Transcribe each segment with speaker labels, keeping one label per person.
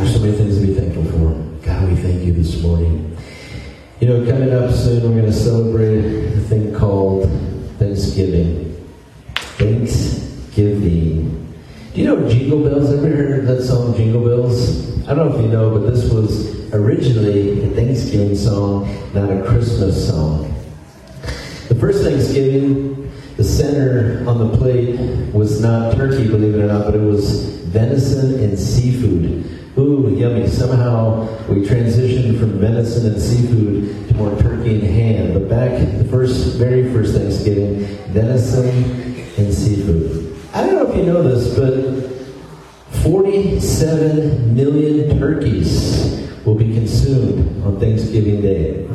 Speaker 1: there's so many things to be thankful for. God, we thank you this morning. You know, coming up soon, we're going to celebrate a thing called Thanksgiving. Thanksgiving. Do you know Jingle Bells? Ever heard that song, Jingle Bells? I don't know if you know, but this was originally a Thanksgiving song, not a Christmas song. The first Thanksgiving, the center on the plate was not turkey, believe it or not, but it was venison and seafood. Ooh, yummy. Somehow we transitioned from venison and seafood to more turkey and ham. But back the very first Thanksgiving, venison and seafood. I don't know if you know this, but 47 million turkeys will be consumed on Thanksgiving Day.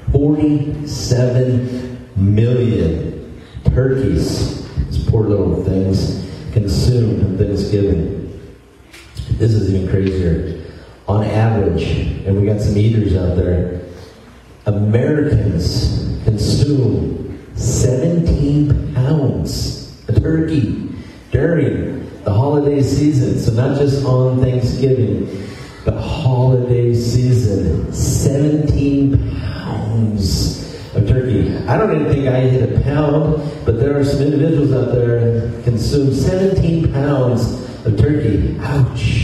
Speaker 1: 47 million turkeys, these poor little things, consumed on Thanksgiving. This is even crazier. On average, and we got some eaters out there, Americans consume 17 pounds of turkey during the holiday season. So not just on Thanksgiving, but holiday season. 17 pounds of turkey. I don't even think I hit a pound, but there are some individuals out there that consume 17 pounds of turkey. Ouch.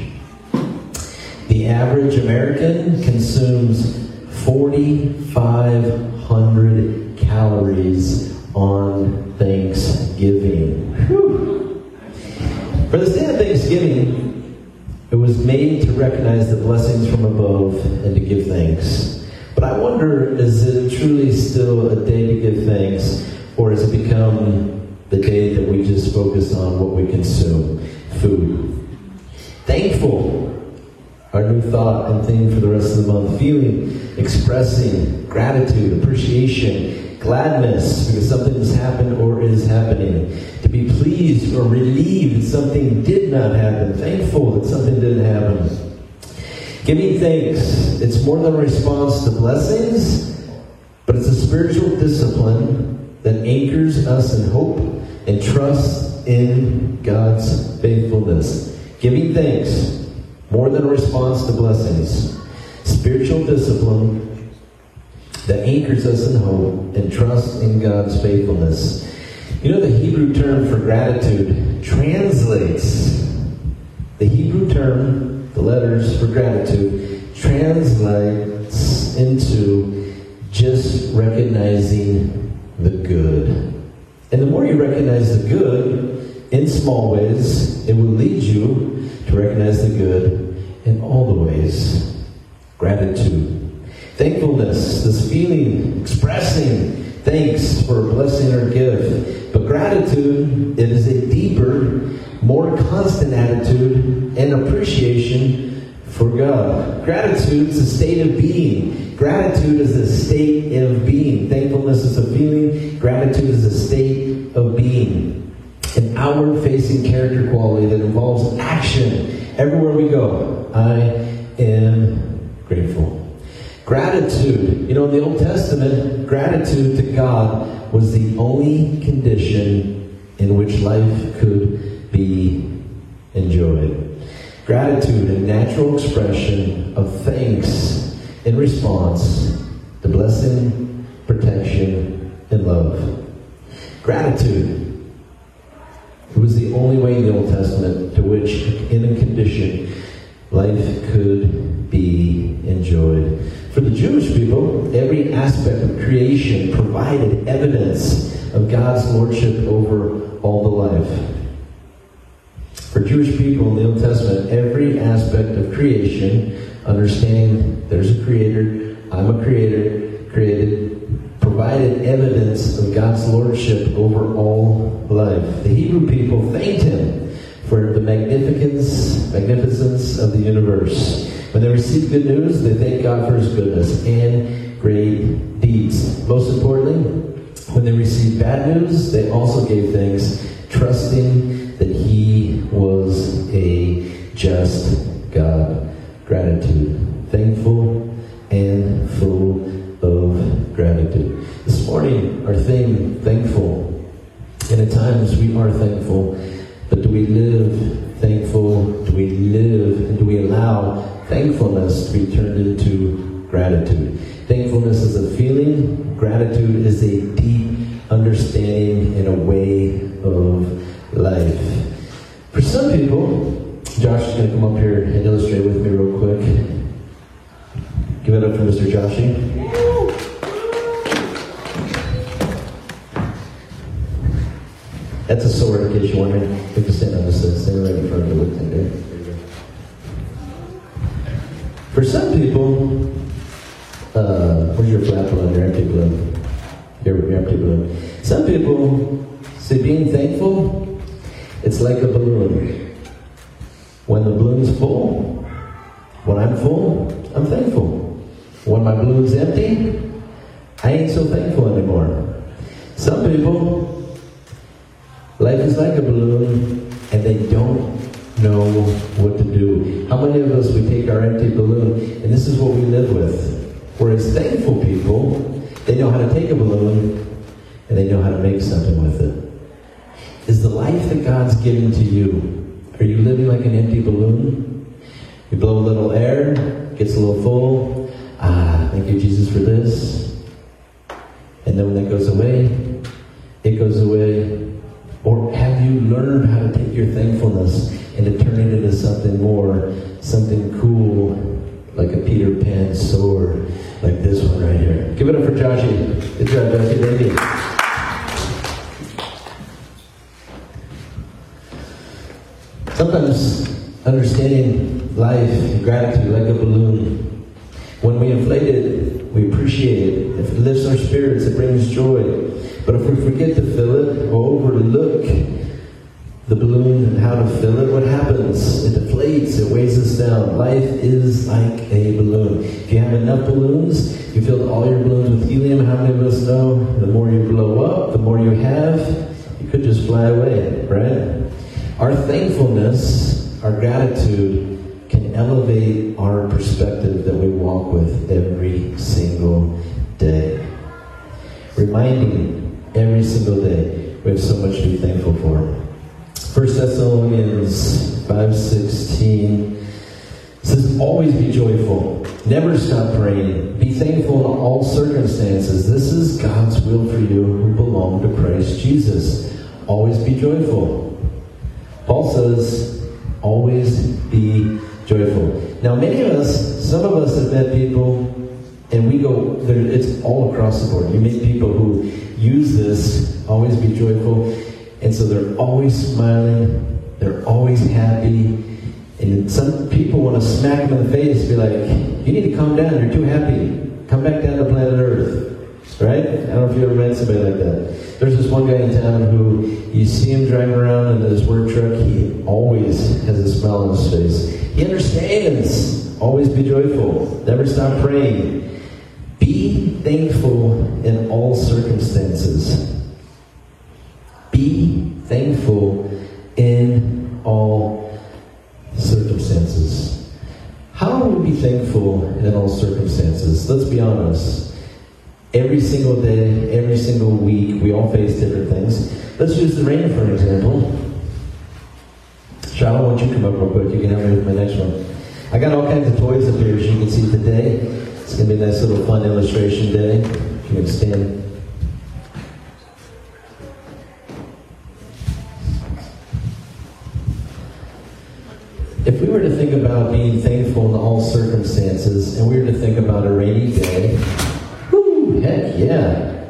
Speaker 1: The average American consumes 4,500 calories on Thanksgiving. Whew. For this day of Thanksgiving, it was made to recognize the blessings from above and to give thanks. But I wonder, is it truly still a day to give thanks, or has it become the day that we just focus on what we consume? Food. Thankful. Our new thought and theme for the rest of the month. Feeling, expressing gratitude, appreciation, gladness because something has happened or is happening. To be pleased or relieved that something did not happen. Thankful that something didn't happen. Giving thanks. It's more than a response to blessings, but it's a spiritual discipline that anchors us in hope and trust in God's faithfulness. Giving thanks. More than a response to blessings. Spiritual discipline that anchors us in hope and trust in God's faithfulness. You know, the Hebrew term for gratitude translates, the Hebrew term, the letters for gratitude, translates into just recognizing the good. And the more you recognize the good in small ways, it will lead you to recognize the good in all the ways. Gratitude. Thankfulness, this feeling, expressing thanks for a blessing or gift. But gratitude, it is a deeper, more constant attitude and appreciation for God. Gratitude is a state of being. Gratitude is a state of being. Thankfulness is a feeling. Gratitude is a state of being. An outward-facing character quality that involves action everywhere we go. I am grateful. Gratitude. You know, in the Old Testament, gratitude to God was the only condition in which life could be enjoyed. Gratitude, a natural expression of thanks in response to blessing, protection, and love. Gratitude. It was the only way in the Old Testament to which, in a condition, life could be enjoyed. For the Jewish people, every aspect of creation provided evidence of God's lordship over all the life. For Jewish people in the Old Testament, every aspect of creation, understanding there's a creator, I'm a creator, created, provided evidence of God's lordship over all life. The Hebrew people thanked Him for the magnificence of the universe. When they received good news, they thanked God for His goodness and great deeds. Most importantly, when they received bad news, they also gave thanks, trusting that He was a just God. Gratitude. Thankful and full of gratitude. This morning, our theme, thankful. And at times we are thankful, but do we live thankful? Do we live and do we allow Thankfulness is a feeling. Gratitude is a deep understanding and a way of life. For some people, Josh is going to come up here and illustrate with me real quick. Give it up for Mr. Joshy. That's a sword, in case you're wondering. You can stand on this side. Stand right in front of the wood thing there. For some people, where's your flat balloon? Your empty balloon. Your empty balloon. Some people say being thankful, it's like a balloon. When the balloon's full, when I'm full, I'm thankful. When my balloon's empty, I ain't so thankful anymore. Some people, life is like a balloon, and they don't know what to do. How many of us, we take our empty balloon, and this is what we live with? Whereas thankful people, they know how to take a balloon, and they know how to make something with it. Is the life that God's given to you, are you living like an empty balloon? You blow a little air, gets a little full. Thank you, Jesus, for this. And then when that goes away, it goes away. Or have you learned how to take your thankfulness and to turn it into something more, something cool, like a Peter Pan sword, like this one right here? Give it up for Joshy. Good job, Joshy. Thank you. Sometimes understanding life and gratitude like a balloon. When we inflate it, we appreciate it. If it lifts our spirits, it brings joy. But if we forget to fill it or overlook the balloon and how to fill it, what happens? It deflates, it weighs us down. Life is like a balloon. If you have enough balloons, you fill all your balloons with helium. How many of us know the more you blow up, the more you have, you could just fly away, right? Our thankfulness, our gratitude, can elevate our perspective that we walk with every single day. Reminding every single day we have so much to be thankful for. 1 Thessalonians 5:16 says, always be joyful. Never stop praying. Be thankful in all circumstances. This is God's will for you who belong to Christ Jesus. Always be joyful. Paul says, always be joyful. Now, many of us, some of us have met people, and we go, it's all across the board. You meet people who use this, always be joyful, and so they're always smiling, they're always happy, and some people want to smack them in the face, be like, you need to calm down, you're too happy. Come back down to planet Earth. Right? I don't know if you ever met somebody like that. There's this one guy in town who, you see him driving around in his work truck, he always has a smile on his face. He understands. Always be joyful. Never stop praying. Be thankful in all circumstances. Be thankful in all circumstances. How do we be thankful in all circumstances? Let's be honest. Every single day, every single week, we all face different things. Let's use the rain for an example. Charlotte, why don't you come up real quick? You can help me with my next one. I got all kinds of toys up here, as you can see today. It's going to be a nice little fun illustration day. If you can stand. If we were to think about being thankful in all circumstances, and we were to think about a rainy day, heck yeah.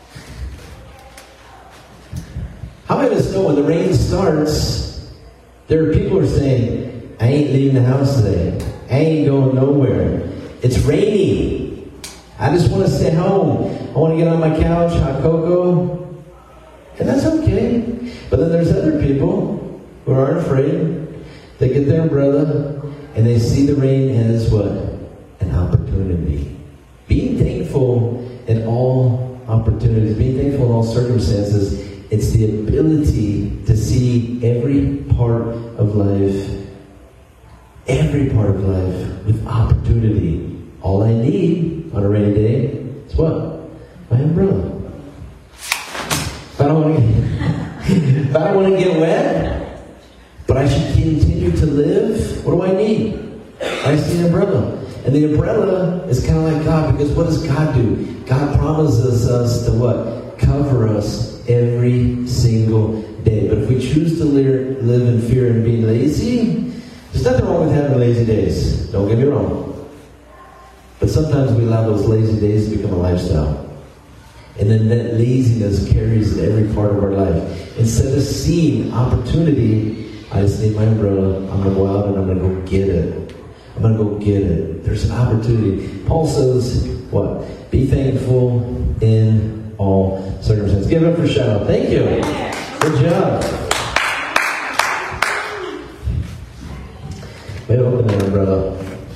Speaker 1: How many of us know when the rain starts, there are people who are saying, I ain't leaving the house today. I ain't going nowhere. It's raining. I just want to stay home. I want to get on my couch, hot cocoa. And that's okay. But then there's other people who aren't afraid. They get their umbrella and they see the rain as what? An opportunity. Being thankful in all opportunities, being thankful in all circumstances, it's the ability to see every part of life with opportunity. All I need on a rainy day is what? My umbrella. If I don't want to get wet, but I should continue to live, what do I need? I see an umbrella. And the umbrella is kind of like God, because what does God do? God promises us to what? Cover us every single day. But if we choose to live in fear and being lazy, there's nothing wrong with having lazy days. Don't get me wrong. But sometimes we allow those lazy days to become a lifestyle. And then that laziness carries in every part of our life. Instead of seeing opportunity, I just need my umbrella. I'm going to go out and I'm going to go get it. I'm going to go get it. There's an opportunity. Paul says, what? Be thankful in all circumstances. Give it up for a shout out. Thank you. Good job. Way to open that umbrella.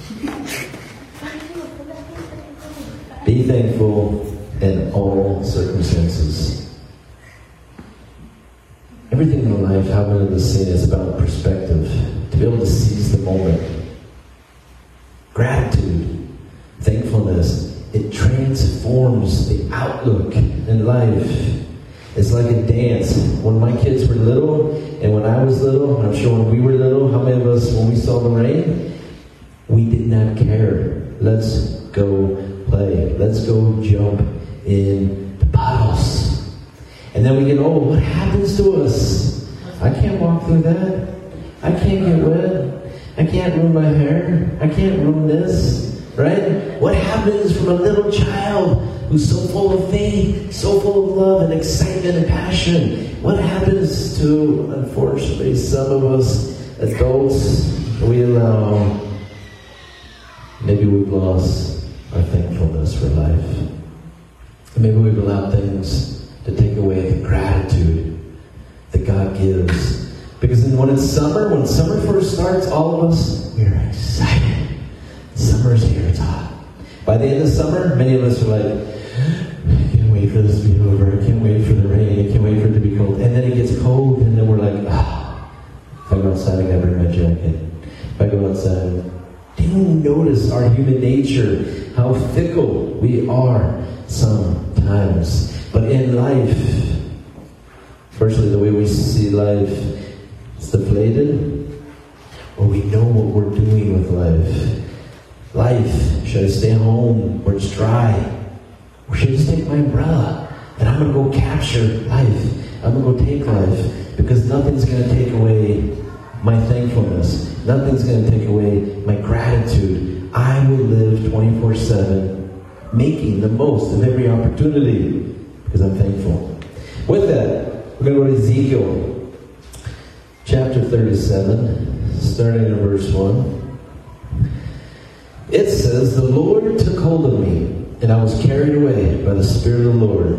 Speaker 1: Be thankful in all circumstances. Everything in life, how many of us seen, is about perspective. To be able to seize the moment. Gratitude, thankfulness, it transforms the outlook in life. It's like a dance. When my kids were little, and when I was little, and I'm sure when we were little, how many of us, when we saw the rain, we did not care. Let's go play. Let's go jump in the puddles. And then we get old. What happens to us? I can't walk through that. I can't get wet. I can't ruin my hair. I can't ruin this. Right? What happens from a little child who's so full of faith, so full of love and excitement and passion? What happens to, unfortunately, some of us adults? We allow, maybe we've lost our thankfulness for life. Maybe we've allowed things to take away the gratitude that God gives. Because when summer first starts, all of us, we're excited. Summer's here, it's hot. By the end of summer, many of us are like, I can't wait for this to be over. I can't wait for the rain. I can't wait for it to be cold. And then it gets cold, and then we're like, if I go outside, I gotta bring my jacket. If I go outside, do you notice our human nature, how fickle we are sometimes? But in life, firstly, the way we see life, it's deflated, or we know what we're doing with life. Life, should I stay home where it's dry? Or should I just take my umbrella and I'm going to go capture life? I'm going to go take life, because nothing's going to take away my thankfulness. Nothing's going to take away my gratitude. I will live 24/7, making the most of every opportunity, because I'm thankful. With that, we're going to go to Ezekiel chapter 37, starting in verse 1. It says, the Lord took hold of me, and I was carried away by the Spirit of the Lord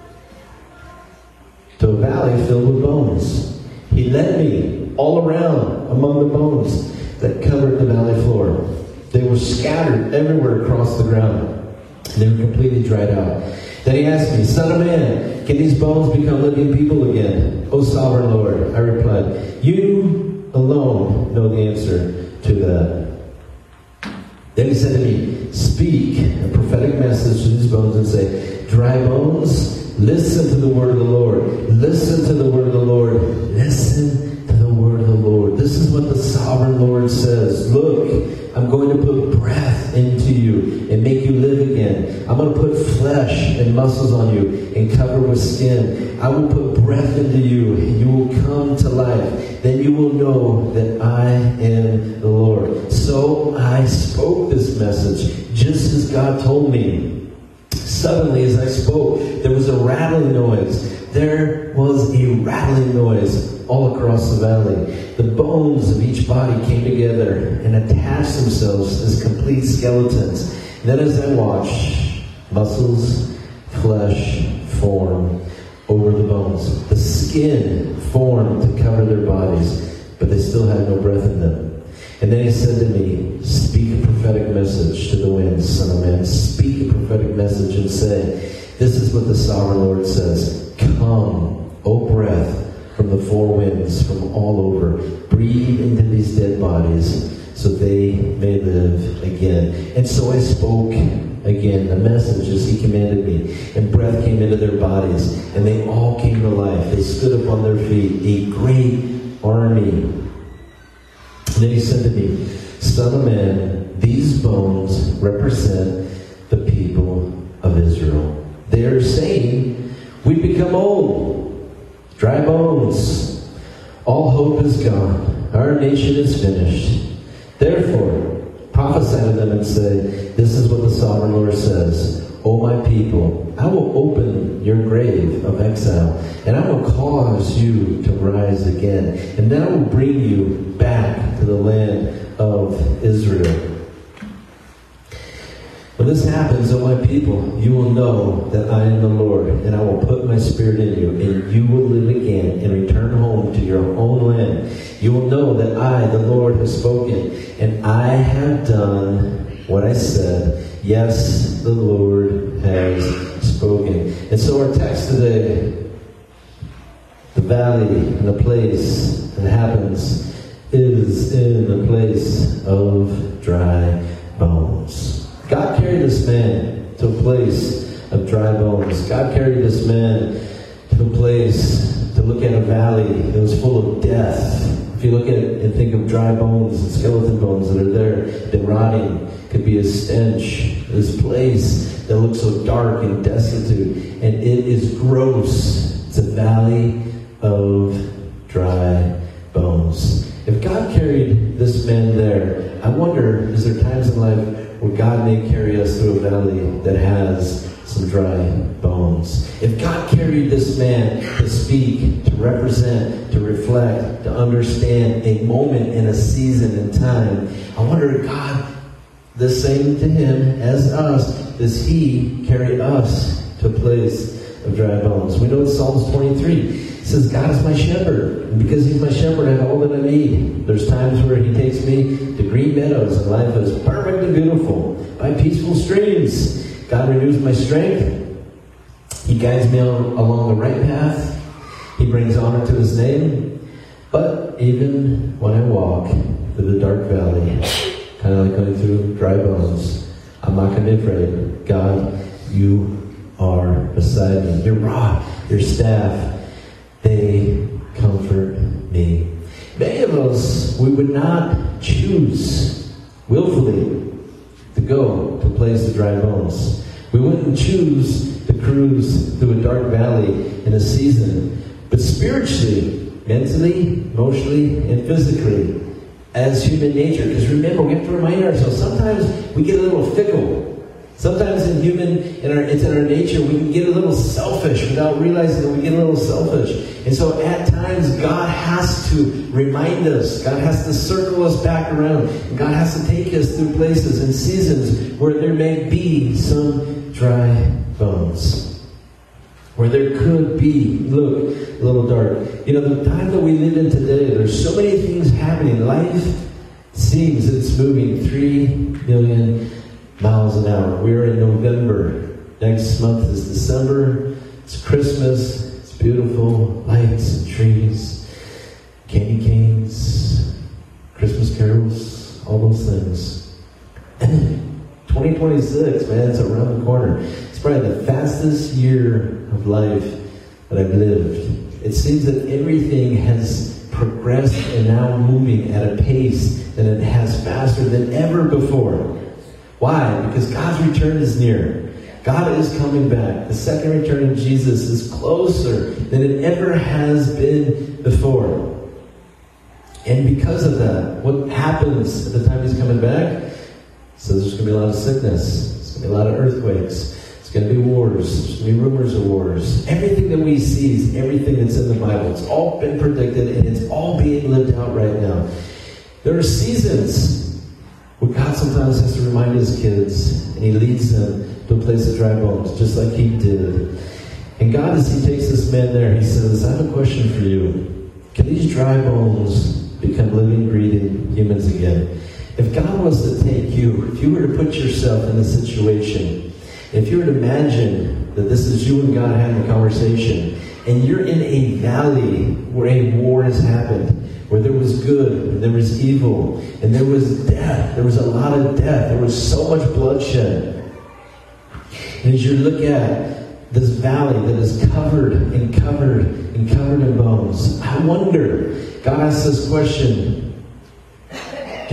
Speaker 1: to a valley filled with bones. He led me all around among the bones that covered the valley floor. They were scattered everywhere across the ground. They were completely dried out. Then he asked me, Son of man, can these bones become living people again? O sovereign Lord, I replied, you alone know the answer to that. Then he said to me, speak a prophetic message to these bones and say, dry bones, listen to the word of the Lord. Listen to the word of the Lord. Listen to the word of the Lord. This is what the sovereign Lord says. Look, I'm going to put breath into you and make you live again. I'm going to put flesh and muscles on you and cover with skin. I will put breath into you and you will come to life. Then you will know that I am the Lord. So I spoke this message just as God told me. Suddenly, as I spoke, there was a rattling noise. There was a rattling noise all across the valley. The bones of each body came together and attached themselves as complete skeletons. Then as I watched, muscles, flesh form over the bones. The skin formed to cover their bodies, but they still had no breath in them. And then he said to me, speak a prophetic message to the winds, son of man. Speak a prophetic message and say, this is what the sovereign Lord says. Come, O breath, from the four winds, from all over. Breathe into these dead bodies so they may live again. And so I spoke again the message as he commanded me. And breath came into their bodies, and they all came to life. They stood up on their feet, a great army. And then he said to me, Son of man, these bones represent the people of Israel. They are saying, we become old, dry bones. All hope is gone. Our nation is finished. Therefore, prophesy to them and say, this is what the sovereign Lord says. O my people, I will open your grave of exile, and I will cause you to rise again, and then I will bring you back to the land of Israel. When this happens, O my people, you will know that I am the Lord, and I will put my spirit in you, and you will live again and return home to your own land. You will know that I, the Lord, have spoken, and I have done what I said. Yes, the Lord has spoken. And so our text today, the valley and the place that happens, is in the place of dry bones. God carried this man to a place of dry bones. God carried this man to a place to look at a valley that was full of death. If you look at it and think of dry bones and skeleton bones that are there, they're rotting. Could be a stench. This place that looks so dark and destitute, and it is gross. It's a valley of dry bones. If God carried this man there, I wonder, is there times in life where God may carry us through a valley that has some dry bones? If God carried this man to speak, to represent, to reflect, to understand a moment in a season in time, I wonder if God, the same to him as us, does he carry us to a place of dry bones? We know in Psalms 23, it says, God is my shepherd, and because he's my shepherd, I have all that I need. There's times where he takes me to green meadows, and life is perfect and beautiful, by peaceful streams. God renews my strength. He guides me along the right path. He brings honor to his name. But even when I walk through the dark valley, kind of like going through dry bones, I'm not going to be afraid. God, you are beside me. Your rod, your staff, they comfort me. Many of us, we would not choose willfully to go to a place of dry bones. We wouldn't choose to cruise through a dark valley in a season. But spiritually, mentally, emotionally, and physically, as human nature, because remember, we have to remind ourselves, sometimes we get a little fickle. Sometimes it's in our nature, we can get a little selfish without realizing that we get a little selfish. And so at times, God has to remind us. God has to circle us back around. And God has to take us through places and seasons where there may be some dry bones. Where there could be, look, a little dark. You know, the time that we live in today, there's so many things happening. Life seems it's moving 3 million miles an hour. We're in November. Next month is December. It's Christmas. It's beautiful. Lights and trees. Candy canes. Christmas carols. All those things. And then 2026, man, it's around the corner. It's probably the fastest year of life that I've lived. It seems that everything has progressed and now moving at a pace that it has faster than ever before. Why? Because God's return is near. God is coming back. The second return of Jesus is closer than it ever has been before. And because of that, what happens at the time he's coming back? So there's going to be a lot of sickness. There's going to be a lot of earthquakes. There's going to be wars. There's going to be rumors of wars. Everything that we see is everything that's in the Bible. It's all been predicted and it's all being lived out right now. There are seasons where God sometimes has to remind his kids, and he leads them to a place of dry bones, just like he did. And God, as he takes this man there, he says, I have a question for you. Can these dry bones become living, breathing humans again? If God was to take you, if you were to put yourself in this situation, if you were to imagine that this is you and God having a conversation, and you're in a valley where a war has happened, where there was good, and there was evil, and there was death. There was a lot of death. There was so much bloodshed. And as you look at this valley that is covered and covered and covered in bones, I wonder, God asks this question, do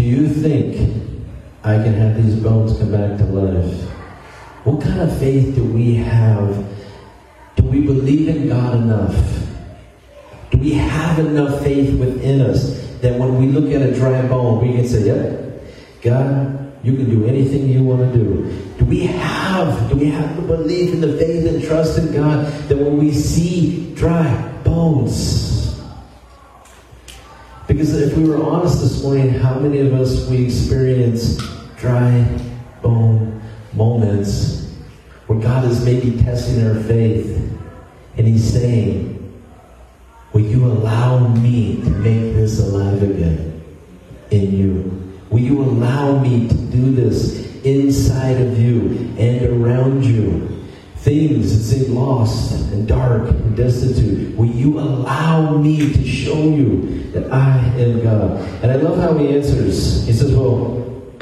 Speaker 1: you think I can have these bones come back to life? What kind of faith do we have? Do we believe in God enough? Do we have enough faith within us that when we look at a dry bone, we can say, yep, God, you can do anything you want to do. Do we have the belief and the faith and trust in God that when we see dry bones? Because if we were honest this morning, how many of us we experience dry bone moments where God is maybe testing our faith and He's saying, will you allow me to make this alive again in you? Will you allow me to do this inside of you and around you? Things that seem lost and dark and destitute. Will you allow me to show you that I am God? And I love how He answers. He says, well,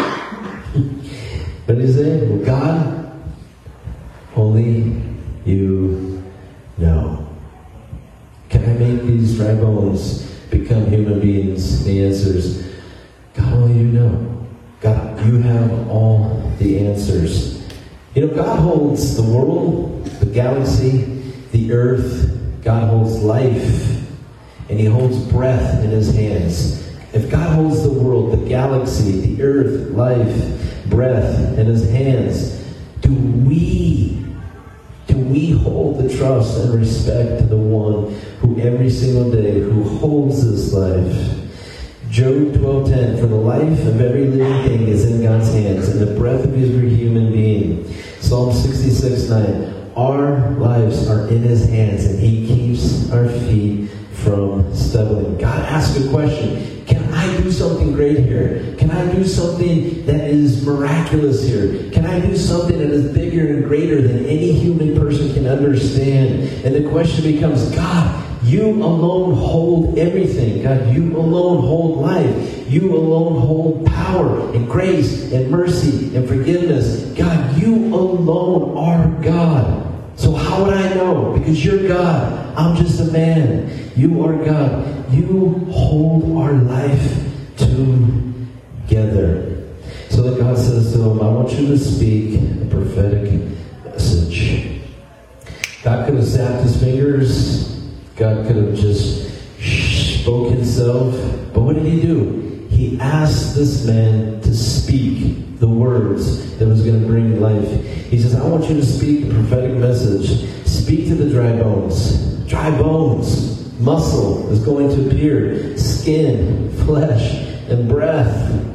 Speaker 1: but He's saying, well, God, only you know. Can I make these dry bones become human beings? And He answers, God, only you know. God, you have all the answers. You know, God holds the world, the galaxy, the earth. God holds life, and He holds breath in His hands. If God holds the world, the galaxy, the earth, life, breath in His hands, do we hold the trust and respect to the one who every single day, who holds this life? Job 12:10, for the life of every living thing is in God's hands, and the breath of every human being. Psalm 66:9, our lives are in His hands, and He keeps our feet from stumbling. God asks a question. Can I do something great here? Can I do something that is miraculous here? Can I do something that is bigger and greater than any human person can understand? And the question becomes, God, you alone hold everything. God, you alone hold life. You alone hold power and grace and mercy and forgiveness. God, you alone are God. So how would I know? Because you're God. I'm just a man. You are God. You hold our life together. So that God says to him, I want you to speak a prophetic message. God could have snapped His fingers. God could have just spoke Himself. But what did He do? He asked this man to speak the words that was going to bring life. He says, I want you to speak a prophetic message. Speak to the dry bones. Dry bones. Muscle is going to appear. Skin, flesh, and breath.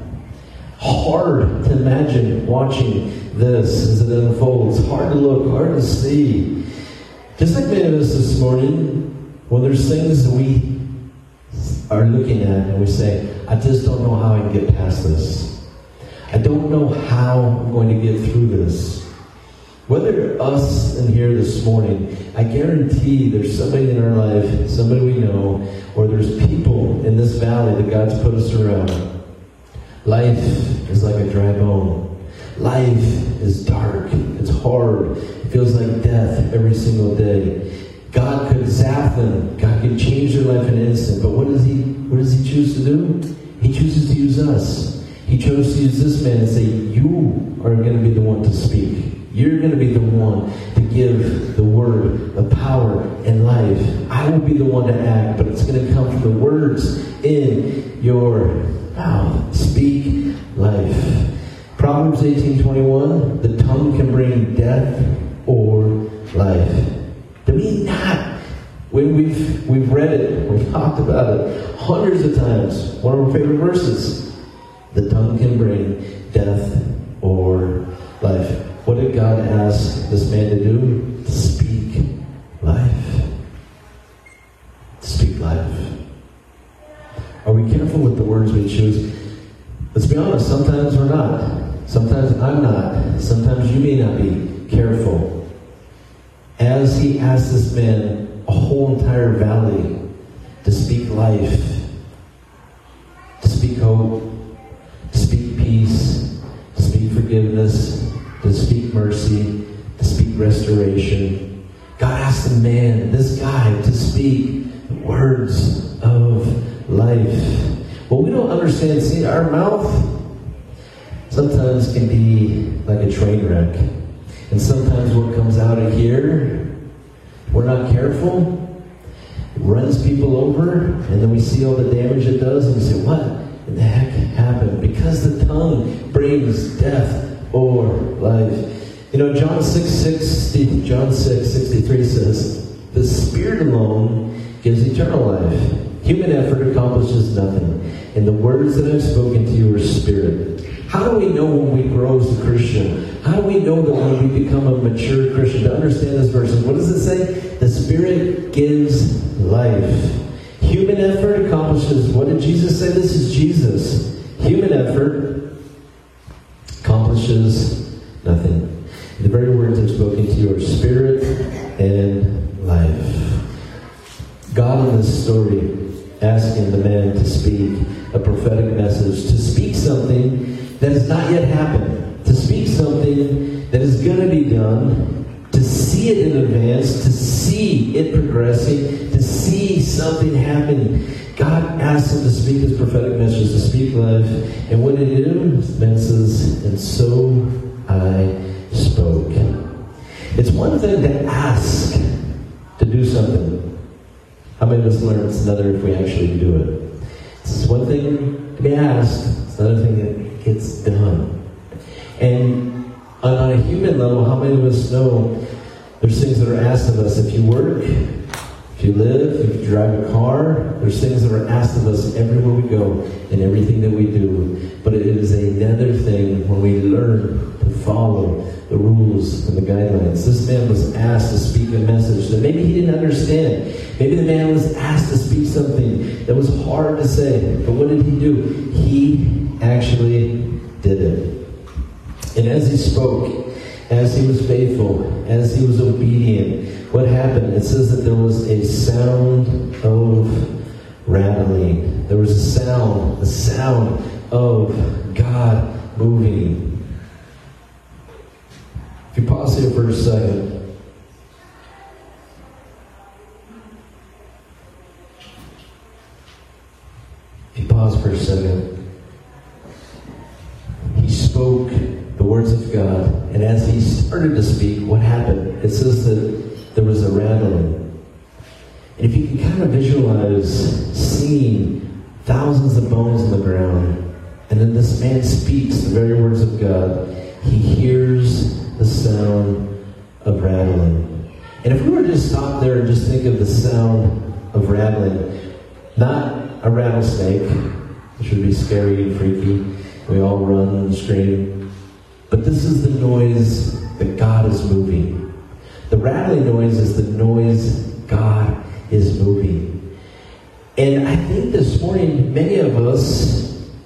Speaker 1: Hard to imagine watching this as it unfolds. Hard to look, hard to see. Just like many of us this morning, when there's things that we are looking at and we say, I just don't know how I can get past this. I don't know how I'm going to get through this. Whether us in here this morning, I guarantee there's somebody in our life, somebody we know, or there's people in this valley that God's put us around. Life is like a dry bone. Life is dark. It's hard. It feels like death every single day. God could zap them. God could change their life in an instant. But what does He choose to do? He chooses to use us. He chose to use this man and say, you are going to be the one to speak. You're going to be the one to give the word of power and life. I will be the one to act, but it's going to come from the words in your mouth. Speak life. Proverbs 18:21, the tongue can bring death or life. Do we not? We've read it, we've talked about it hundreds of times. One of our favorite verses. The tongue can bring death or life. What did God ask this man to do? To speak life. To speak life. Are we careful with the words we choose? Let's be honest, sometimes we're not. Sometimes I'm not. Sometimes you may not be careful. As He asked this man, a whole entire valley, to speak life, to speak hope, to speak peace, to speak forgiveness, to speak mercy, to speak restoration. God asked the man, this guy, to speak words of life. What we don't understand, see, our mouth sometimes can be like a train wreck. And sometimes what comes out of here, we're not careful, it runs people over, and then we see all the damage it does, and we say, what in the heck happened? Because the tongue brings death or life. You know, John 6:63 says, the Spirit alone gives eternal life. Human effort accomplishes nothing. And the words that I've spoken to you are spirit. How do we know when we grow as a Christian? How do we know that when we become a mature Christian? To understand this verse, what does it say? The Spirit gives life. Human effort accomplishes, what did Jesus say? This is Jesus. Human effort accomplishes nothing. The very words I've spoken to you are spirit and life. God in this story asking the man to speak a prophetic message, to speak something that has not yet happened, to speak something that is going to be done, to see it in advance, to see it progressing, to see something happening. God asked him to speak his prophetic message, to speak life. And what did he do? The man says, and so I spoke. It's one thing to ask to do something. How many of us learn it's another if we actually do it? It's one thing to be asked, it's another thing that gets done. And on a human level, how many of us know there's things that are asked of us? If you work, if you live, if you drive a car, there's things that are asked of us everywhere we go and everything that we do. But it is another thing when we learn to follow the rules and the guidelines. This man was asked to speak a message that maybe he didn't understand. Maybe the man was asked to speak something that was hard to say. But what did he do? He actually did it. And as he spoke, as he was faithful, as he was obedient, what happened? It says that there was a sound of rattling. There was a sound of God moving. If you pause here for a second. He spoke the words of God, and as he started to speak, what happened? It says that there was a rattling. And if you can kind of visualize seeing thousands of bones on the ground, and then this man speaks the very words of God, he hears the sound of rattling. And if we were to just stop there and just think of the sound of rattling, not a rattlesnake, which would be scary and freaky, we all run and scream, but this is the noise that God is moving. The rattling noise is the noise God is moving. And I think this morning, many of us,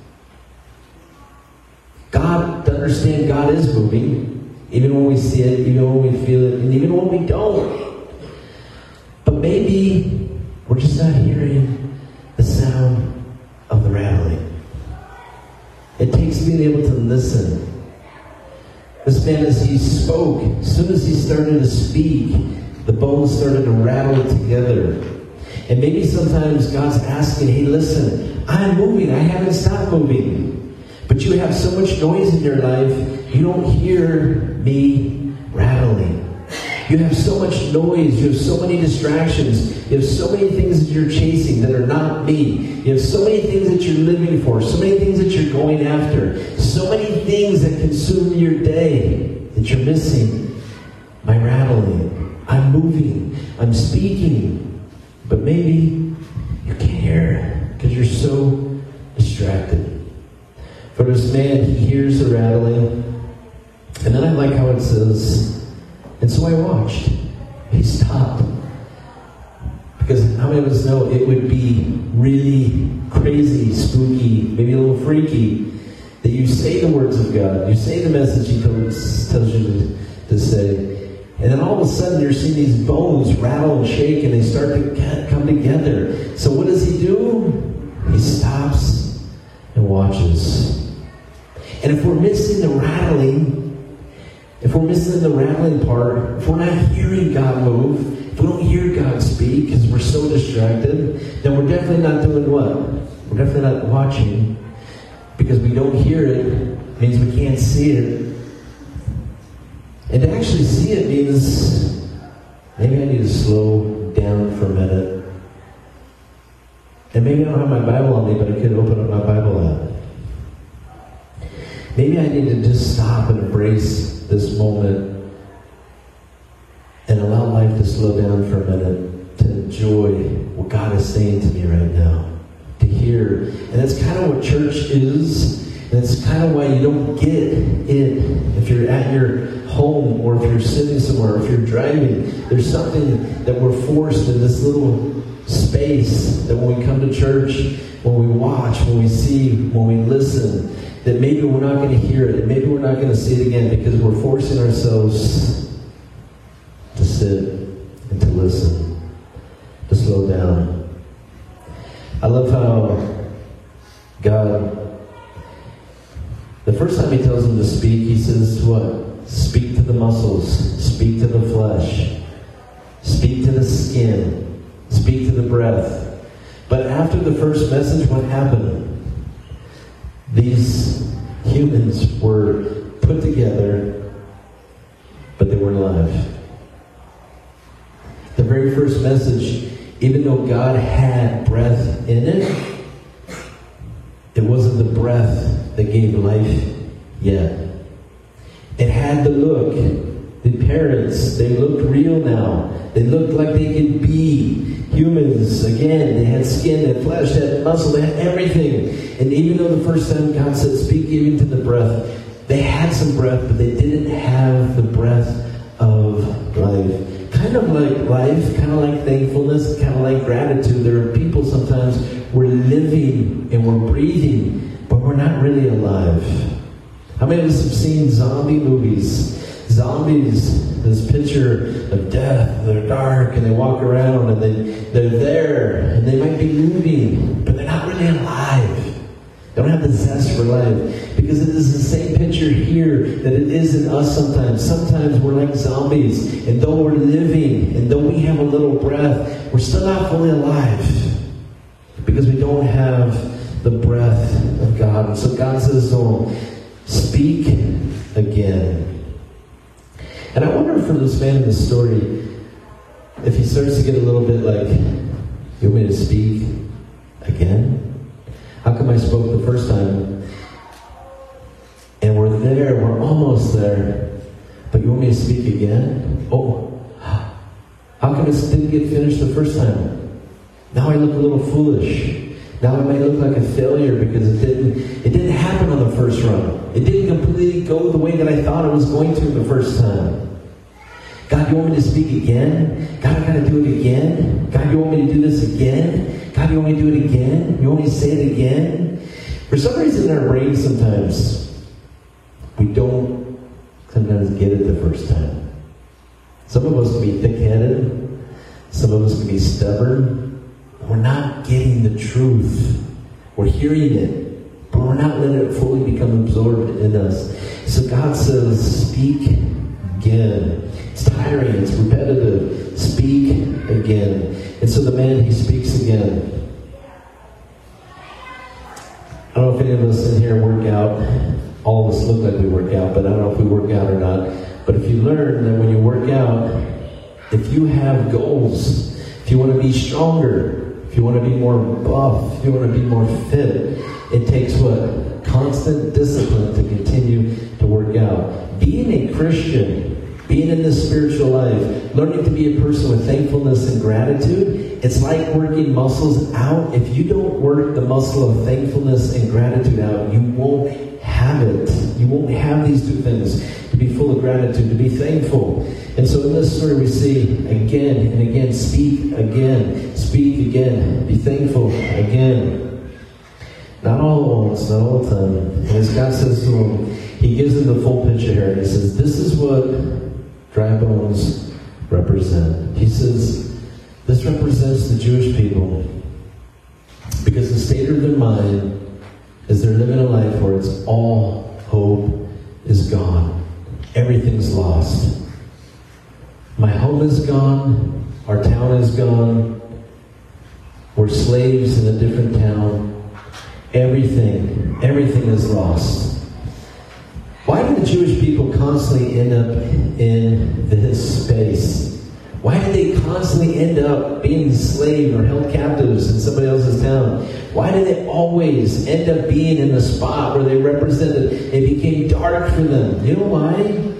Speaker 1: to understand God is moving, even when we see it, even when we feel it, and even when we don't. But maybe we're just not hearing the sound of the rattling. It takes being able to listen. This man, as he spoke, as soon as he started to speak, the bones started to rattle together. And maybe sometimes God's asking, hey, listen, I'm moving. I haven't stopped moving. But you have so much noise in your life, you don't hear me rattling. You have so much noise. You have so many distractions. You have so many things that you're chasing that are not me. You have so many things that you're living for. So many things that you're going after. So many things that consume your day that you're missing. My rattling. I'm moving. I'm speaking. But maybe you can't hear because you're so distracted. For this man, he hears the rattling. And then I like how it says, and so I watched. He stopped. Because how many of us know it would be really crazy, spooky, maybe a little freaky, that you say the words of God, you say the message He tells you to say, and then all of a sudden you're seeing these bones rattle and shake and they start to come together. So what does he do? He stops and watches. And if we're missing the rattling, if we're missing the rattling part, if we're not hearing God move, if we don't hear God speak because we're so distracted, then we're definitely not doing what? We're definitely not watching. Because we don't hear it means we can't see it. And to actually see it means maybe I need to slow down for a minute. And maybe I don't have my Bible on me, but I could open up my Bible app. Maybe I need to just stop and embrace this moment and allow life to slow down for a minute, to enjoy what God is saying to me right now, to hear. And that's kind of what church is, and that's kind of why you don't get it if you're at your home, or if you're sitting somewhere, or if you're driving. There's something that we're forced in this little space that when we come to church, when we watch, when we see, when we listen, that maybe we're not going to hear it, and maybe we're not going to see it again, because we're forcing ourselves to sit and to listen, to slow down. I love how God, the first time He tells him to speak, He says what? Speak to the muscles, speak to the flesh, speak to the skin, speak to the breath. But after the first message, what happened? These humans were put together, but they weren't alive. The very first message, even though God had breath in it, it wasn't the breath that gave life yet. It had the look. The parents, they looked real now. They looked like they could be humans again. They had skin, they had flesh, they had muscle, they had everything. And even though the first time God said, speak even to the breath, they had some breath, but they didn't have the breath of life. Kind of like life, kind of like thankfulness, kind of like gratitude. There are people sometimes, we're living and we're breathing, but we're not really alive. How many of us have seen zombie movies? Zombies, this picture of death, they're dark and they walk around and they're there and they might be moving, but they're not really alive. They don't have the zest for life. Because it is the same picture here that it is in us sometimes. Sometimes we're like zombies, and though we're living, and though we have a little breath, we're still not fully alive. Because we don't have the breath of God. And so God says, oh, speak again. And I wonder for this man in the story, if he starts to get a little bit like, you want me to speak again? How come I spoke the first time? And we're there, we're almost there, but you want me to speak again? Oh, how come it didn't get finished the first time? Now I look a little foolish. Now I might look like a failure because it didn't happen on the first run. It didn't completely go the way that I thought it was going to the first time. God, you want me to speak again? God, I gotta do it again? God, you want me to do this again? God, you want me to do it again? You want me to say it again? For some reason in our brains sometimes, we don't sometimes get it the first time. Some of us can be thick-headed. Some of us can be stubborn. We're not getting the truth. We're hearing it, but we're not letting it fully become absorbed in us. So God says, speak again. It's tiring. It's repetitive. Speak again. And so the man, he speaks again. I don't know if any of us in here work out. All of us look like we work out, but I don't know if we work out or not. But if you learn that when you work out, if you have goals, if you want to be stronger, if you want to be more buff, if you want to be more fit, it takes what? Constant discipline to continue to work out. Being a Christian, being in this spiritual life, learning to be a person with thankfulness and gratitude, it's like working muscles out. If you don't work the muscle of thankfulness and gratitude out, you won't have it. You won't have these two things. To be full of gratitude, to be thankful. And so in this story we see again and again, speak again, speak again, be thankful again. Not all at once, not all the time. And as God says to him, he gives him the full picture here. He says, this is what dry bones represent. He says, this represents the Jewish people. Because the state of their mind is they're living a life where it's all hope is gone. Everything's lost. My home is gone. Our town is gone. We're slaves in a different town. everything is lost. Why do the Jewish people constantly end up in this space? Why do they constantly end up being enslaved or held captives in somebody else's town? Why do they always end up being in the spot where they represented? It became dark for them. You know why?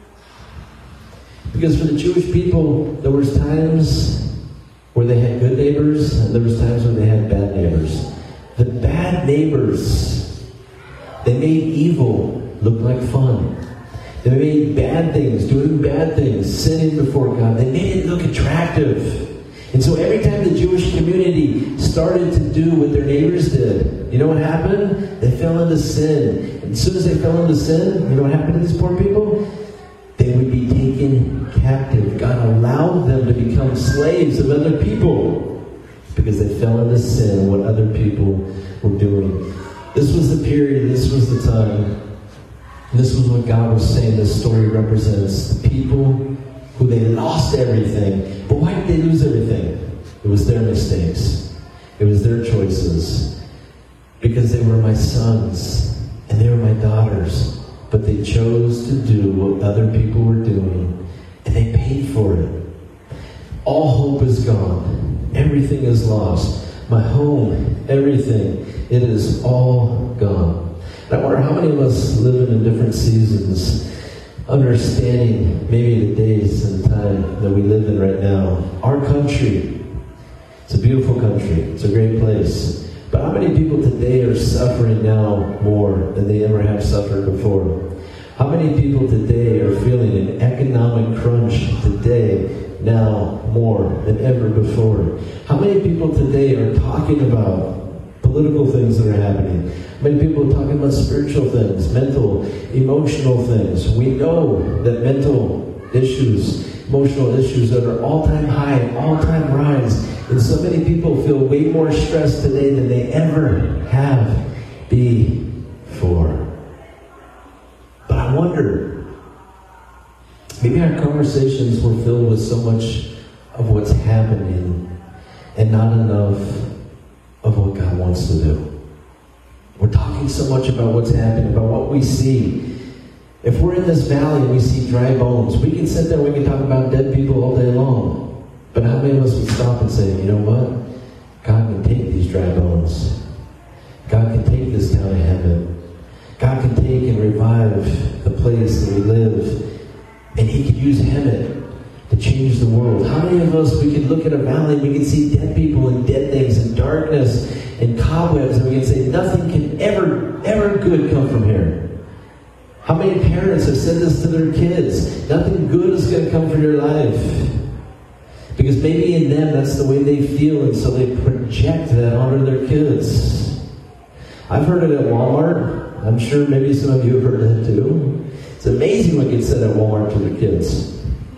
Speaker 1: Because for the Jewish people, there was times where they had good neighbors, and there was times where they had bad neighbors. The bad neighbors, they made evil look like fun. They made bad things, doing bad things, sinning before God. They made it look attractive. And so every time the Jewish community started to do what their neighbors did, you know what happened? They fell into sin. And as soon as they fell into sin, you know what happened to these poor people? They would be taken captive. God allowed them to become slaves of other people because they fell into sin, what other people were doing. This was the period, this was the time. This was what God was saying this story represents. The people who they lost everything. But why did they lose everything? It was their mistakes. It was their choices. Because they were my sons and they were my daughters. But they chose to do what other people were doing. And they paid for it. All hope is gone. Everything is lost. My home, everything. It is all gone. I wonder how many of us live in different seasons, understanding maybe the days and time that we live in right now. Our country, it's a beautiful country. It's a great place. But how many people today are suffering now more than they ever have suffered before? How many people today are feeling an economic crunch today now more than ever before? How many people today are talking about political things that are happening? Many people are talking about spiritual things, mental, emotional things. We know that mental issues, emotional issues that are all-time high, all-time rise. And so many people feel way more stressed today than they ever have before. But I wonder, maybe our conversations were filled with so much of what's happening and not enough of what God wants to do. We're talking so much about what's happening, about what we see. If we're in this valley and we see dry bones, we can sit there and we can talk about dead people all day long. But how many of us would stop and say, you know what? God can take these dry bones. God can take this town of heaven. God can take and revive the place that we live. And He can use Hemet to change the world. How many of us, we can look at a valley and we can see dead people and dead things and darkness and cobwebs, and we can say nothing can ever good come from here. How many parents have said this to their kids? Nothing good is going to come from your life. Because maybe in them that's the way they feel, and so they project that onto their kids. I've heard it at Walmart. I'm sure maybe some of you have heard that too. It's amazing what gets said at Walmart to the kids.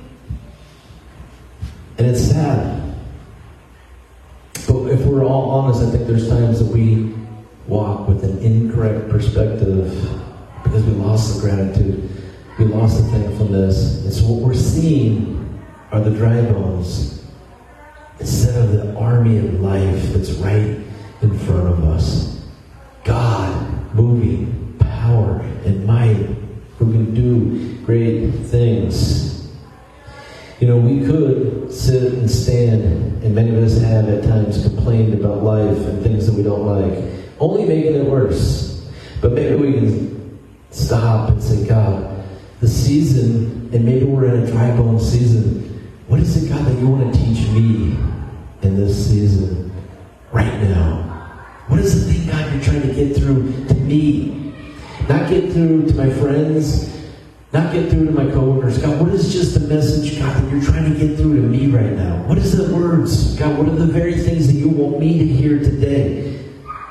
Speaker 1: And it's sad. But if we're all honest, I think there's times that we walk with an incorrect perspective because we lost the gratitude. We lost the thankfulness. And so what we're seeing are the dry bones instead of the army of life that's right in front of us. God moving, power and might, who can do great things. You know, we could sit and stand, and many of us have at times complained about life and things that we don't like, only making it worse. But maybe we can stop and say, God, the season, and maybe we're in a dry bone season, what is it, God, that you want to teach me in this season, right now? What is the thing, God, you're trying to get through to me? Not get through to my friends, not get through to my coworkers. God, what is just the message, God, that you're trying to get through to me right now? What is the words? God, what are the very things that you want me to hear today?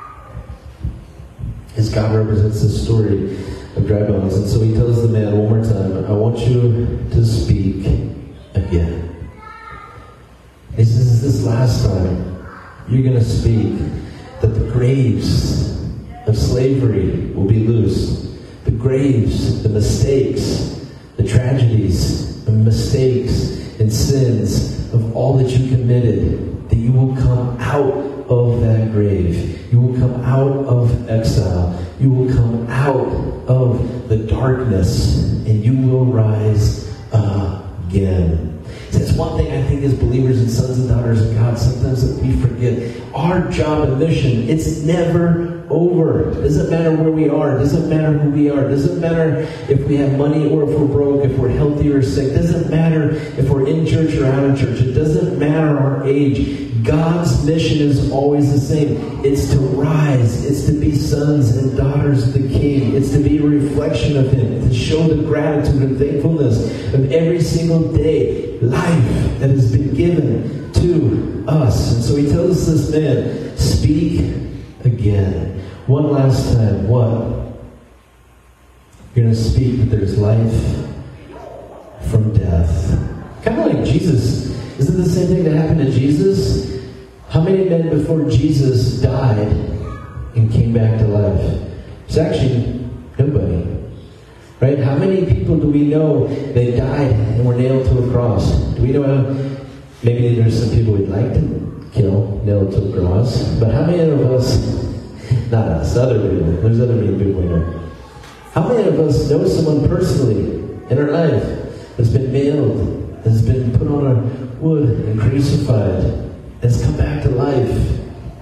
Speaker 1: As God represents this story of dry bones. And so he tells the man one more time, I want you to speak again. He says, this last time, you're going to speak that the graves of slavery will be loose. The graves, the mistakes, the tragedies, the mistakes and sins of all that you committed, that you will come out of that grave. You will come out of exile. You will come out of the darkness, and you will rise again. That's one thing I think as believers and sons and daughters of God, sometimes that we forget. Our job and mission, it's never over. It doesn't matter where we are. It doesn't matter who we are. It doesn't matter if we have money or if we're broke, if we're healthy or sick. It doesn't matter if we're in church or out of church. It doesn't matter our age. God's mission is always the same. It's to rise. It's to be sons and daughters of the King. It's to be a reflection of Him. To show the gratitude and thankfulness of every single day, life that has been given to us. And so He tells this man, speak again. One last time. What? You're going to speak that there's life from death. Kind of like Jesus. Isn't the same thing that happened to Jesus? How many men before Jesus died and came back to life? It's actually nobody. Right? How many people do we know they died and were nailed to a cross? Do we know maybe there's some people we'd like to kill, nailed to a cross, but how many of us, not us, other people, there's other people we know. How many of us know someone personally in our life that's been nailed, that's been put on a wood and crucified, and has come back to life?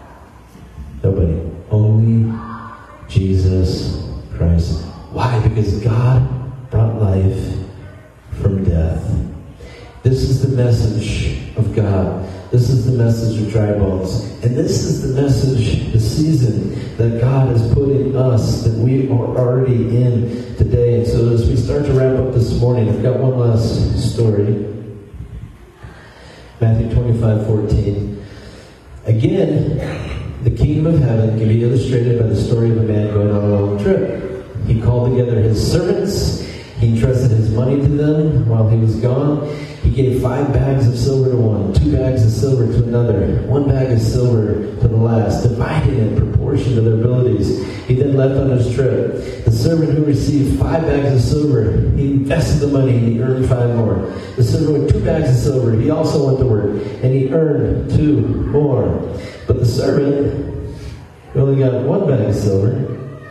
Speaker 1: Nobody. Only Jesus Christ. Why? Because God brought life from death. This is the message of God. This is the message of Dry Bones. And this is the message, the season that God has put in us, that we are already in today. And so as we start to wrap up this morning, I've got one last story. Matthew 25:14. Again, the kingdom of heaven can be illustrated by the story of a man going on a long trip. He called together his servants. He entrusted his money to them while he was gone. He gave 5 bags of silver to one, 2 bags of silver to another, 1 bag of silver to the last, divided in proportion to their abilities. He then left on his trip. The servant who received 5 bags of silver, he invested the money and he earned 5 more. The servant with 2 bags of silver, he also went to work and he earned 2 more. But the servant who only got 1 bag of silver,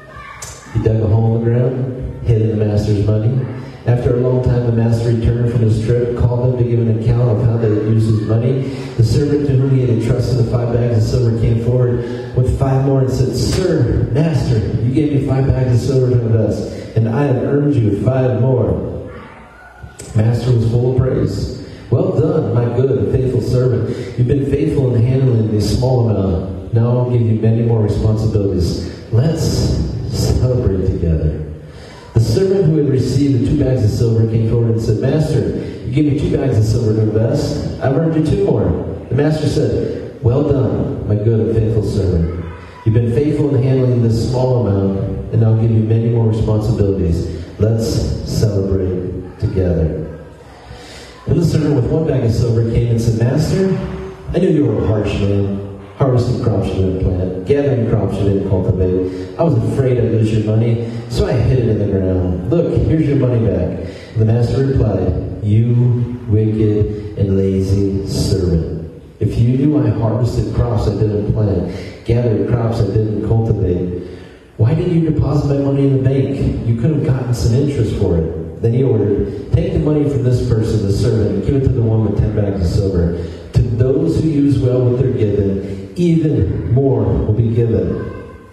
Speaker 1: he dug a hole in the ground, hid in the master's money. After a long time, the master returned from his trip, called him to give an account of how they had used his money. The servant to whom he had entrusted the 5 bags of silver came forward with 5 more and said, Sir, master, you gave me 5 bags of silver to invest, and I have earned you 5 more. Master was full of praise. Well done, my good and faithful servant. You've been faithful in handling this small amount. Now I'll give you many more responsibilities. Let's celebrate together. The servant who had received the 2 bags of silver came forward and said, Master, you gave me 2 bags of silver to invest. I've earned you 2 more. The master said, Well done, my good and faithful servant. You've been faithful in handling this small amount, and I'll give you many more responsibilities. Let's celebrate together. Then the servant with 1 bag of silver came and said, Master, I knew you were a harsh man, harvesting crops you didn't plant, gathering crops you didn't cultivate. I was afraid I'd lose your money, so I hid it in the ground. Look, here's your money back. And the master replied, You wicked and lazy servant. If you knew I harvested crops I didn't plant, gathered crops I didn't cultivate, why didn't you deposit my money in the bank? You could have gotten some interest for it. Then he ordered, Take the money from this person, the servant, and give it to the one with 10 bags of silver. To those who use well what they're given, even more will be given.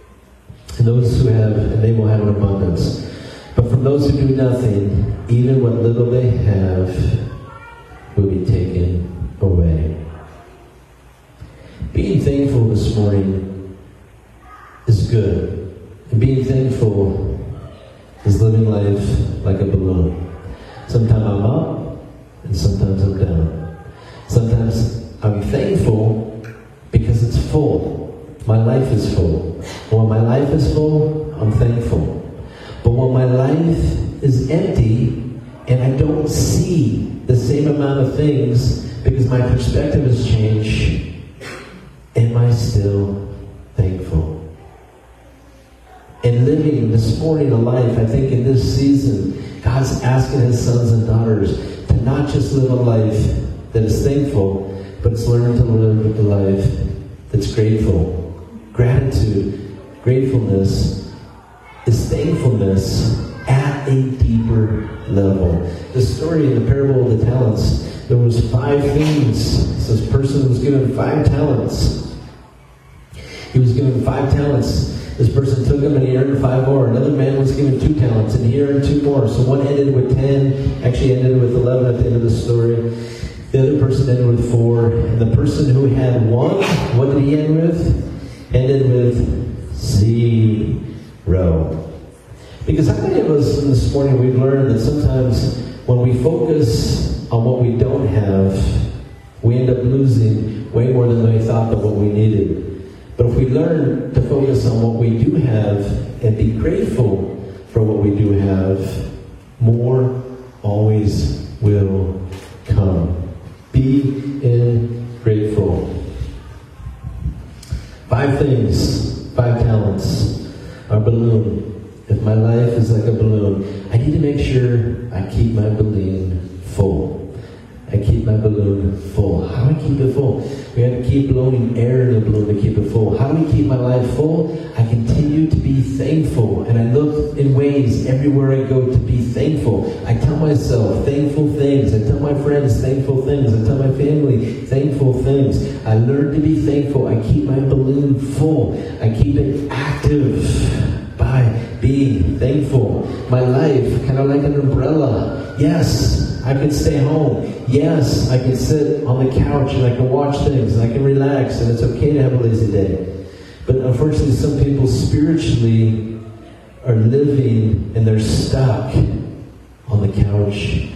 Speaker 1: And those who have, and they will have an abundance. But from those who do nothing, even what little they have will be taken away. Being thankful this morning is good. And being thankful is living life like a balloon. Sometimes I'm up, and sometimes I'm down. Sometimes I'm thankful because it's full. My life is full. When my life is full, I'm thankful. But when my life is empty and I don't see the same amount of things because my perspective has changed, am I still thankful? And living this morning a life, I think in this season, God's asking His sons and daughters to not just live a life that is thankful, but it's learning to live a life that's grateful. Gratitude, gratefulness is thankfulness at a deeper level. The story in the parable of the talents, there was 5 things. So this person was given 5 talents. He was given 5 talents. This person took them and he earned 5 more. Another man was given 2 talents and he earned 2 more. So one ended with 10, actually ended with 11 at the end of the story. The other person ended with 4. And the person who had 1, what did he end with? Ended with 0. Because how many of us this morning we've learned that sometimes when we focus on what we don't have, we end up losing way more than we thought of what we needed. But if we learn to focus on what we do have and be grateful for what we do have, more always will come. Be grateful. 5 things, 5 talents. A balloon. If my life is like a balloon, I need to make sure I keep my balloon full. I keep my balloon full. How do I keep it full? We have to keep blowing air in the balloon to keep it full. How do we keep my life full? I continue to be thankful. And I look in ways everywhere I go to be thankful. I tell myself thankful things. I tell my friends thankful things. I tell my family thankful things. I learn to be thankful. I keep my balloon full. I keep it active by being thankful. My life, kind of like an umbrella. Yes, I can stay home. Yes, I can sit on the couch and I can watch things and I can relax and it's okay to have a lazy day. But unfortunately, some people spiritually are living and they're stuck on the couch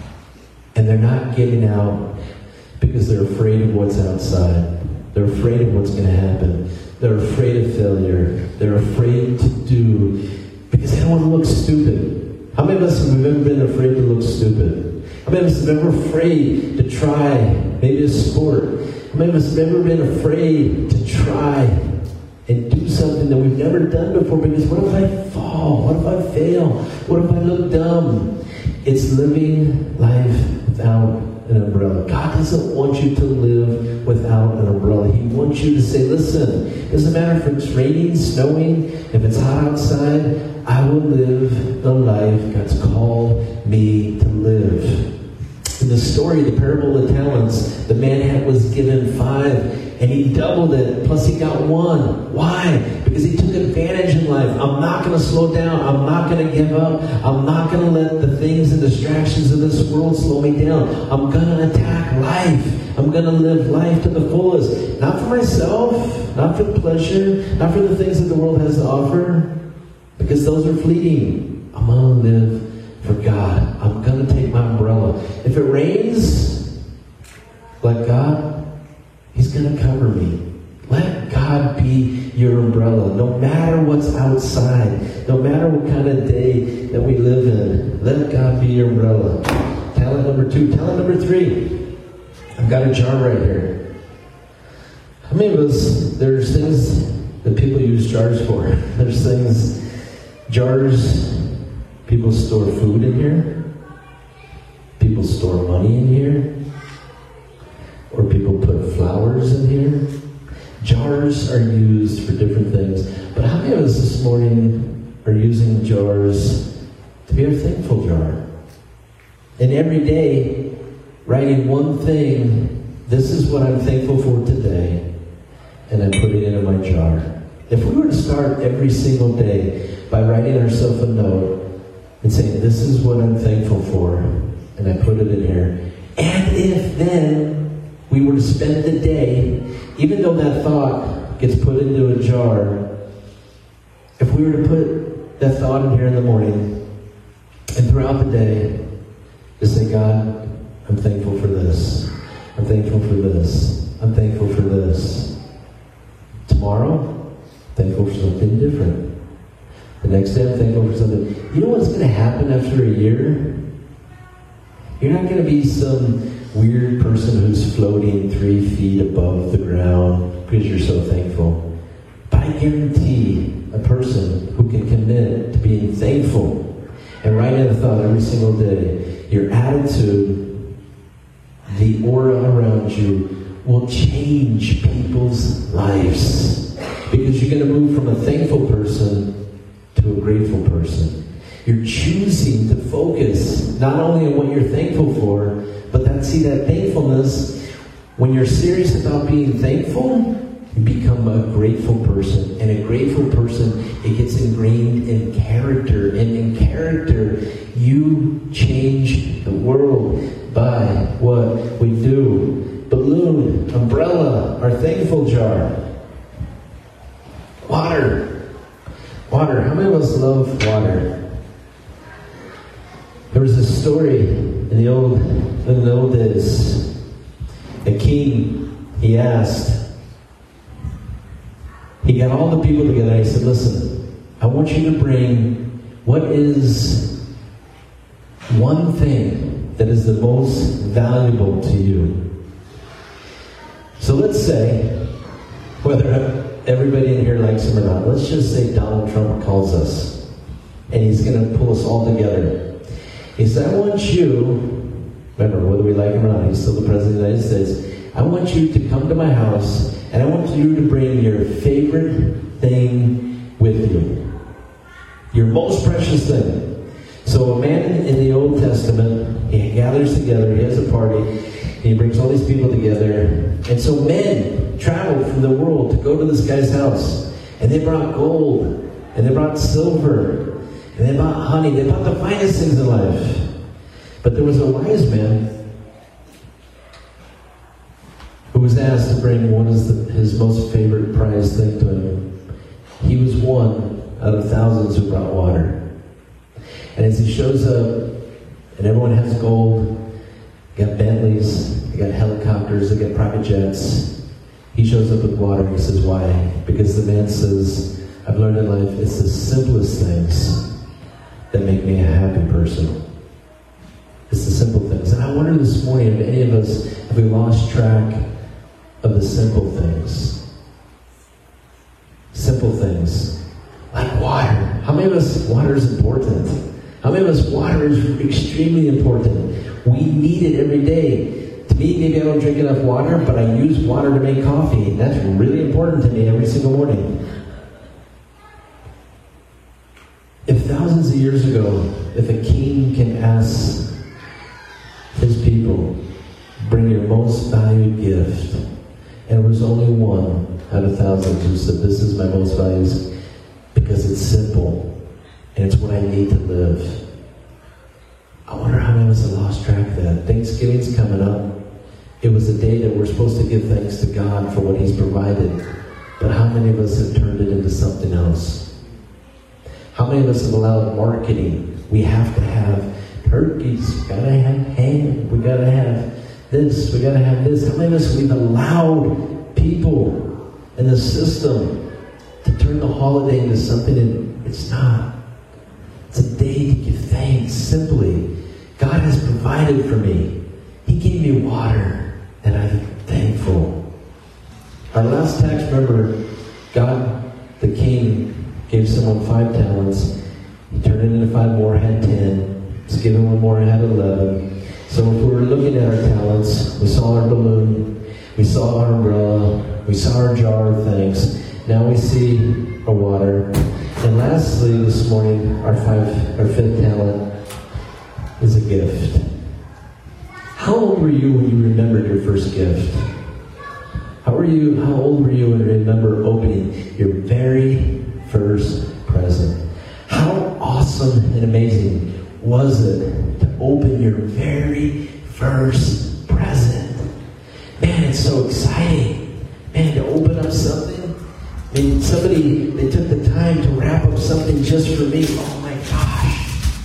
Speaker 1: and they're not getting out because they're afraid of what's outside. They're afraid of what's going to happen. They're afraid of failure. They're afraid to do because they don't want to look stupid. How many of us have ever been afraid to look stupid? How many of us have ever been afraid to try maybe a sport? How many of us have ever been afraid to try and do something that we've never done before because what if I fall? What if I fail? What if I look dumb? It's living life without an umbrella. God doesn't want you to live without an umbrella. He wants you to say, listen, it doesn't matter if it's raining, snowing, if it's hot outside, I will live the life God's called me to live. In the story, the parable of the talents, the man was given 5 and he doubled it, plus he got 1. Why? Because he took advantage in life. I'm not going to slow down. I'm not going to give up. I'm not going to let the things and distractions of this world slow me down. I'm going to attack life. I'm going to live life to the fullest. Not for myself, not for pleasure, not for the things that the world has to offer, because those are fleeting. I'm going to live for God. I'm going to take my umbrella. If it rains, let God, He's going to cover me. Let God be your umbrella. No matter what's outside, no matter what kind of day that we live in, let God be your umbrella. Talent number 2. Talent number 3. I've got a jar right here. How many of us, there's things that people use jars for? There's things, jars, people store food in here. People store money in here. Or people put flowers in here. Jars are used for different things. But how many of us this morning are using jars to be our thankful jar? And every day, writing one thing, this is what I'm thankful for today, and I put it into my jar. If we were to start every single day by writing ourselves a note and saying, this is what I'm thankful for, and I put it in here. And if then we were to spend the day, even though that thought gets put into a jar, if we were to put that thought in here in the morning, and throughout the day, just say, God, I'm thankful for this. I'm thankful for this. I'm thankful for this. Tomorrow, thankful for something different. The next day, I'm thankful for something. You know what's going to happen after a year? You're not going to be some weird person who's floating 3 feet above the ground because you're so thankful. But I guarantee a person who can commit to being thankful and writing a thought every single day, your attitude, the aura around you will change people's lives. Because you're going to move from a thankful person to a grateful person. You're choosing to focus not only on what you're thankful for, but that thankfulness, when you're serious about being thankful, you become a grateful person. And a grateful person, it gets ingrained in character. And in character, you change the world by what we do. Balloon, umbrella, our thankful jar. Water. Water. How many of us love water? There was a story in the old days. A king, he got all the people together and he said, listen, I want you to bring what is one thing that is the most valuable to you. So let's say, whether everybody in here likes him or not, let's just say Donald Trump calls us and he's going to pull us all together. He said, I want you, remember, whether we like him or not, he's still the President of the United States, I want you to come to my house and I want you to bring your favorite thing with you. Your most precious thing. So a man in the Old Testament, he gathers together, he has a party, and he brings all these people together. And so men traveled from the world to go to this guy's house. And they brought gold, and they brought silver, and they brought honey, they brought the finest things in life. But there was a wise man who was asked to bring what is his most favorite prized thing to him. He was one out of thousands who brought water. And as he shows up, and everyone has gold, they got Bentleys, they got helicopters, they got private jets. He shows up with water and he says, why? Because the man says, I've learned in life, it's the simplest things that make me a happy person. It's the simple things. And I wonder this morning if any of us, have we lost track of the simple things? Simple things. Like water. How many of us, water is important? How many of us, water is extremely important? We need it every day. To me, maybe I don't drink enough water, but I use water to make coffee. That's really important to me every single morning. If thousands of years ago, if a king can ask his people, bring your most valued gift, and there was only one out of thousands who said, this is my most valued, because it's simple, and it's what I need to live. I wonder how many of us have lost track of that. Thanksgiving's coming up. It was a day that we're supposed to give thanks to God for what He's provided. But how many of us have turned it into something else? How many of us have allowed marketing? We have to have turkeys, we gotta have ham, we gotta have this, we gotta have this. How many of us we've allowed people in the system to turn the holiday into something that it's not? It's a day to give thanks, simply. God has provided for me. He gave me water, and I'm thankful. Our last text, remember, God, the King, gave someone 5 talents. He turned it into 5 more, had 10. He's given 1 more, had 11. So if we were looking at our talents, we saw our balloon, we saw our umbrella, we saw our jar of thanks. Now we see our water. And lastly, this morning, our 5th talent is a gift. How old were you when you remembered your first gift? How old were you when you remember opening your very first present? How awesome and amazing was it to open your very first present? Man, it's so exciting. Man, to open up something. I mean, they took the time to wrap up something just for me. Oh my gosh.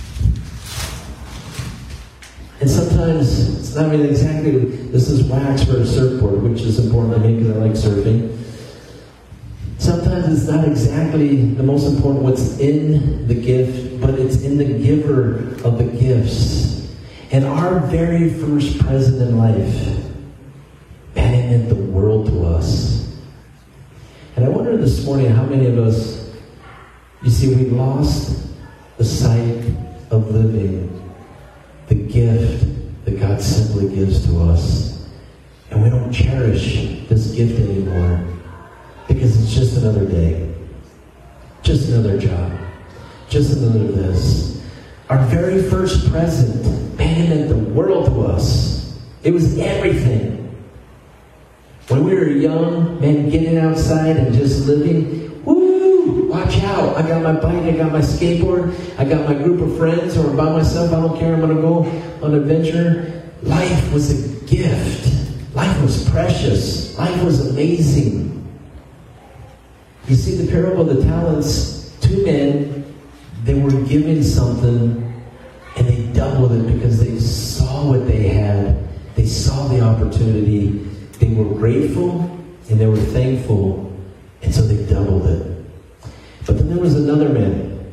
Speaker 1: And sometimes it's not really exactly, this is wax for a surfboard, which is important to me because I like surfing. Sometimes it's not exactly the most important what's in the gift, but it's in the giver of the gifts. And our very first present in life, man, it meant the world to us. And I wonder this morning how many of us, you see, we lost the sight of living the gift that God simply gives to us. And we don't cherish this gift anymore because it's just another day. Just another job. Just another this. Our very first present, man, it meant the world to us. It was everything. When we were young, man, getting outside and just living, woo, watch out. I got my bike, I got my skateboard, I got my group of friends, or by myself, I don't care, I'm going to go on an adventure. Life was a gift. Life was precious. Life was amazing. You see the parable of the talents, 2 men, they were given something and they doubled it because they saw what they had. They saw the opportunity. They were grateful and they were thankful, and so they doubled it. But then there was another man.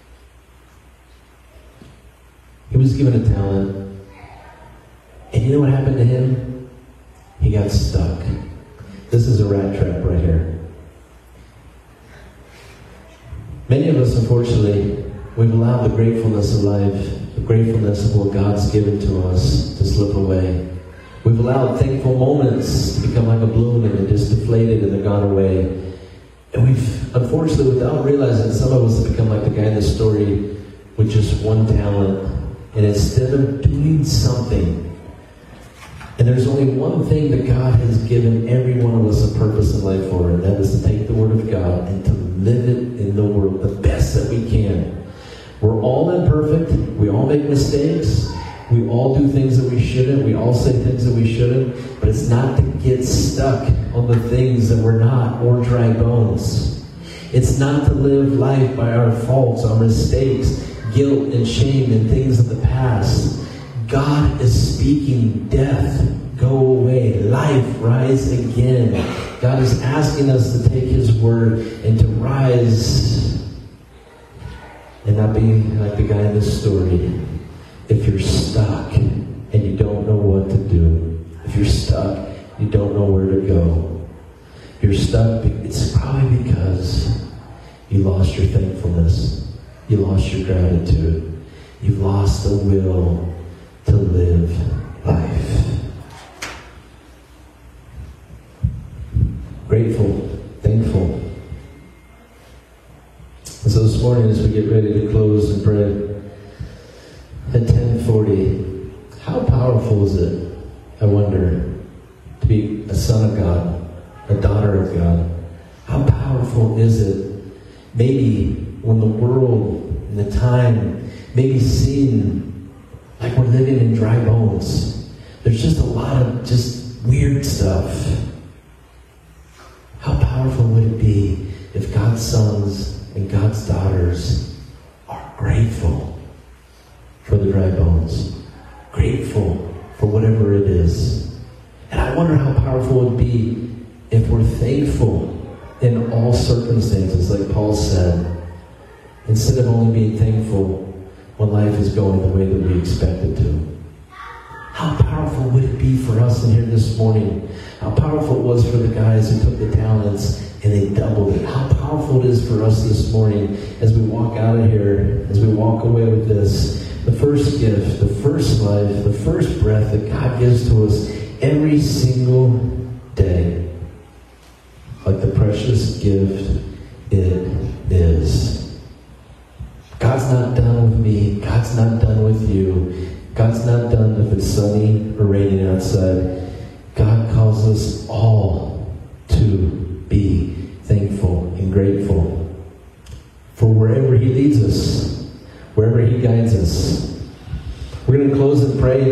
Speaker 1: He was given a talent, and you know what happened to him? He got stuck. This is a rat trap right here. Many of us, unfortunately, we've allowed the gratefulness of life, the gratefulness of what God's given to us, to slip away. We've allowed thankful moments to become like a balloon and they're just deflated and they're gone away. And we've, unfortunately, without realizing, some of us have become like the guy in the story with just 1 talent. And instead of doing something, and there's only one thing that God has given every one of us a purpose in life for, and that is to take the Word of God and to live it in the world the best that we can. We're all imperfect. We all make mistakes. We all do things that we shouldn't. We all say things that we shouldn't. But it's not to get stuck on the things that we're not, or dry bones. It's not to live life by our faults, our mistakes, guilt and shame and things of the past. God is speaking death, go away. Life, rise again. God is asking us to take His Word and to rise and not be like the guy in this story. If you're stuck and you don't know what to do, if you're stuck, you don't know where to go, if you're stuck, it's probably because you lost your thankfulness. You lost your gratitude. You've lost the will to live life. Grateful, thankful. And so this morning, as we get ready to close and pray, at 10:40, how powerful is it, I wonder, to be a son of God, a daughter of God? How powerful is it, maybe when the world and the time maybe seem like we're living in dry bones. There's just a lot of just weird stuff. How powerful would it be if God's sons and God's daughters are grateful for the dry bones, grateful for whatever it is. And I wonder how powerful it would be if we're thankful in all circumstances, like Paul said, instead of only being thankful when life is going the way that we expect it to. How powerful would it be for us in here this morning? How powerful it was for the guys who took the talents and they doubled it. How powerful it is for us this morning as we walk out of here, as we walk away with this. The first gift, the first life, the first breath that God gives to us every single day. Like the precious gift it is. God's not done with me. God's not done with you. God's not done if it's sunny or raining outside. God calls us all to be thankful and grateful for wherever He leads us, wherever He guides us. We're going to close and pray.